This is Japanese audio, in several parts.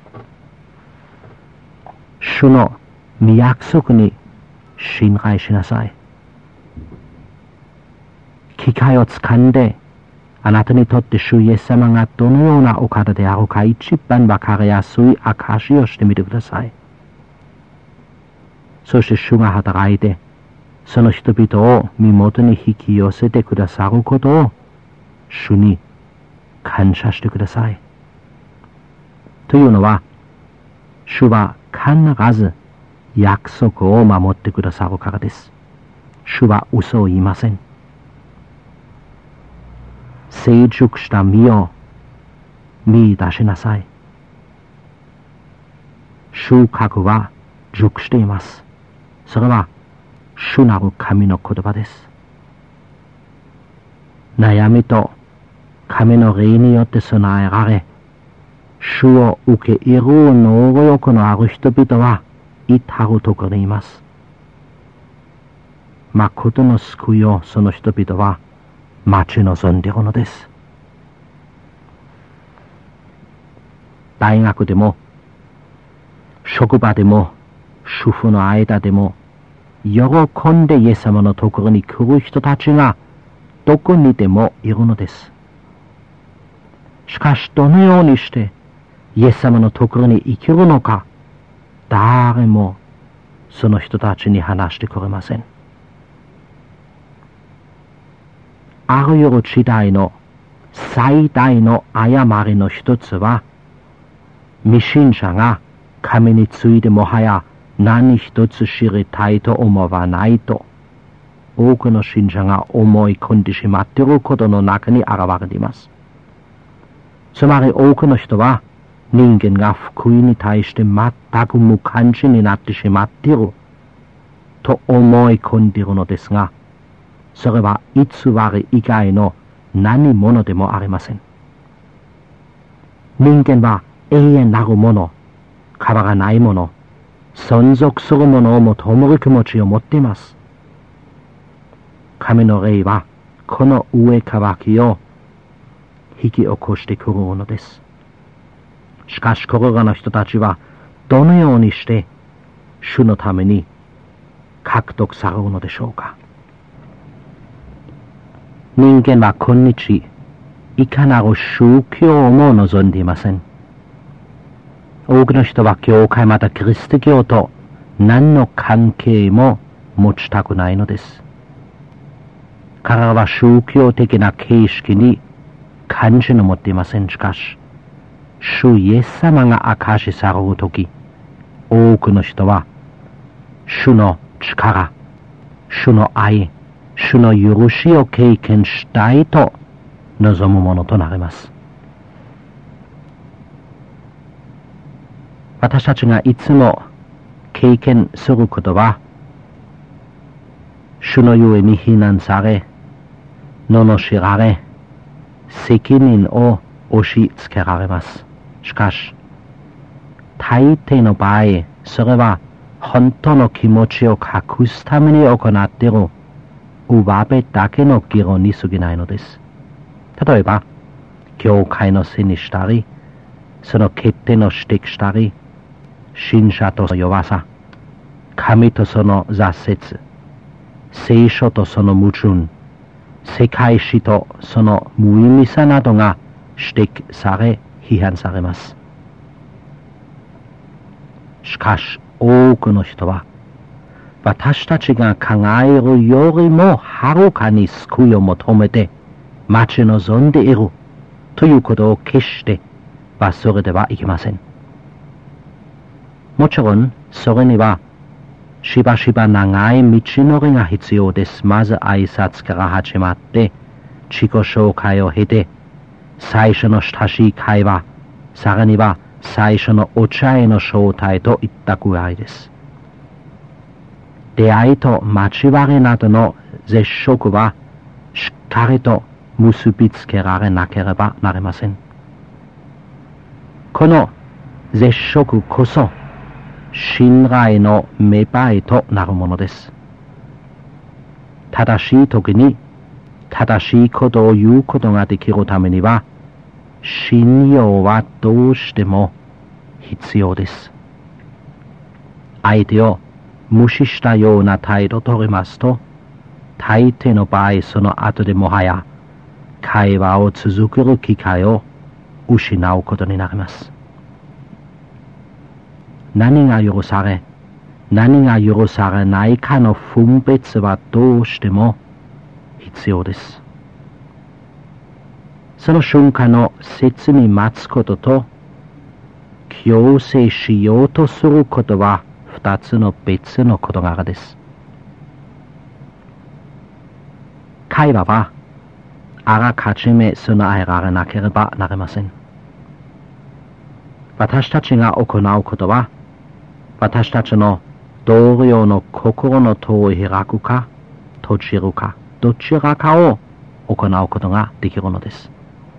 主の御約束に信頼しなさい。機会をつかんで、あなたにとって主イエス様がどのようなお方であるか一番わかりやすい証しをしてみてください。そして主が働いて、その人々を身元に引き寄せてくださることを主に感謝してください。というのは、主は必ず約束を守ってくださるからです。主は嘘を言いません。成熟した実を見出しなさい。収穫は熟しています。それは主なる神の言葉です。悩みと神の霊によって備えられ、主を受け入れる能力のある人々は至るところにいます。誠の救いをその人々は待ち望んでいるのです。大学でも職場でも主婦の間でも喜んでイエス様のところに来る人たちがどこにでもいるのです。しかしどのようにしてイエス様のところに生きるのか、誰もその人たちに話してくれません。あらゆる時代の最大の誤りの一つは、未信者が神についてもはや何一つ知りたいと思わないと、多くの信者が思い込んでしまっていることの中に現れています。つまり多くの人は人間が福音に対して全く無関心になってしまっていると思い込んでいるのですが、それは偽り以外の何者でもありません。人間は永遠なるもの、変わらないもの、存続するものを求める気持ちを持っています。神の霊はこの上乾きを引き起こしてくるのです。しかしこれらの人たちはどのようにして主のために獲得されるのでしょうか。人間は今日いかなる宗教も望んでいません。多くの人は教会またキリスト教と何の関係も持ちたくないのです。彼らは宗教的な形式に関心を持っていません。しかし、主イエス様が証しされるとき、多くの人は主の力、主の愛、主の許しを経験したいと望むものとなります。私たちがいつも経験することは、主のゆえに非難され、罵られ、責任を押し付けられます。しかし、大抵の場合、それは本当の気持ちを隠すために行っている上辺だけの議論に過ぎないのです。例えば、教会のせいにしたり、その欠点を指摘したり、信者とその弱さ、神とその挫折、聖書とその矛盾、世界史とその無意味さなどが指摘され、批判されます。しかし、多くの人は、私たちが考えるよりもはるかに救いを求めて待ち望んでいるということを決して忘れてはいけません。もちろん、それにはしばしば長い道のりが必要です。まず挨拶から始まって、自己紹介を経て、最初の親しい会話、さらには最初のお茶への招待といった具合です。出会いと交わりなどの接触はしっかりと結びつけられなければなりません。この接触こそ信頼の芽生えとなるものです。正しい時に正しいことを言うことができるためには、信用はどうしても必要です。相手を無視したような態度を取りますと、大抵の場合その後でもはや会話を続ける機会を失うことになります。何が許され、何が許されないかの分別はどうしても必要です。その瞬間の切に待つことと、強制しようとすることは二つの別の事柄です。会話はあらかじめ備えられなければなりません。私たちが行うことは、私たちの同僚の心の戸を開くか閉じるか、どちらかを行うことができるのです。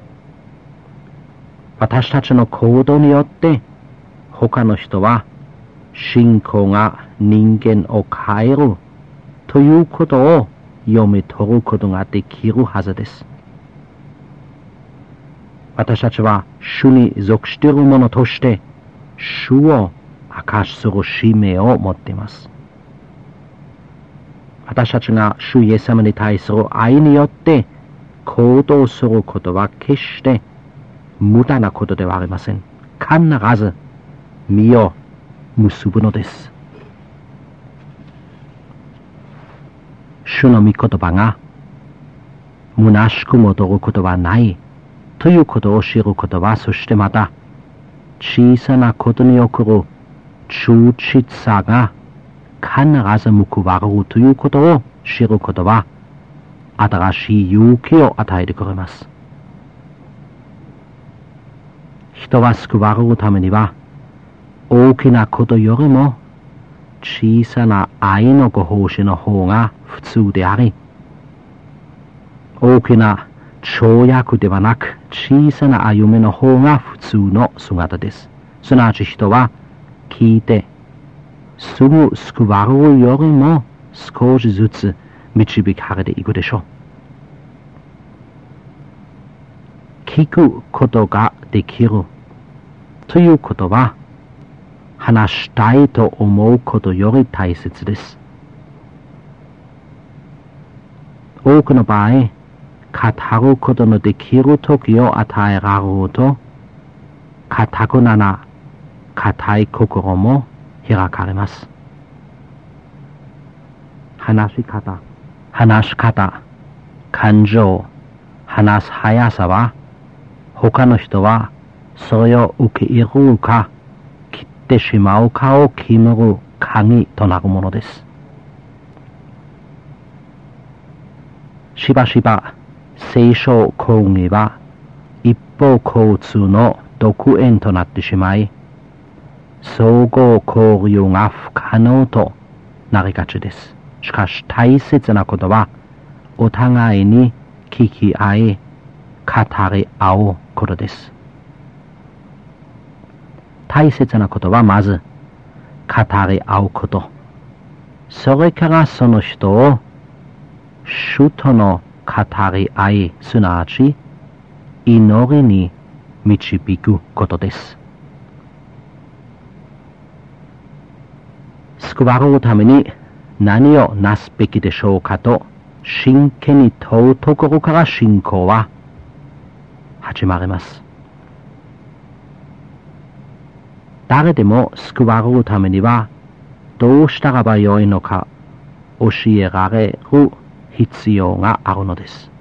私たちの行動によって他の人は信仰が人間を変えるということを読み取ることができるはずです。私たちは主に属している者として主を証しする使命を持っています。私たちが主イエス様に対する愛によって行動することは決して無駄なことではありません。必ず実を結ぶのです。主の御言葉が虚しく戻ることはないということを知ることは、そしてまた小さなことにおける忠実さが必ず報われるということを知ることは、新しい勇気を与えてくれます。人は救われるためには、大きなことよりも小さな愛のご奉仕の方が普通であり、大きな跳躍ではなく小さな歩みの方が普通の姿です。すなわち人は聞いてすぐ救われるよりも少しずつ導かれていくでしょう。聞くことができるということは、話したいと思うことより大切です。多くの場合、語ることのできる時を与えられると、固くな固い心も開かれます。話し方、感情、話す速さは、他の人はそれを受け入れるか切ってしまうかを決める鍵となるものです。しばしば聖書講義は一方交通の独演となってしまい、相互交流が不可能となりがちです。しかし大切なことは、お互いに聞き合い、語り合うことです。大切なことはまず語り合うこと。それからその人を主との語り合い、すなわち祈りに導くことです。救われるために何をなすべきでしょうかと真剣に問うところから信仰は始まります。誰でも救われるためにはどうしたらばよいのか教えられる必要があるのです。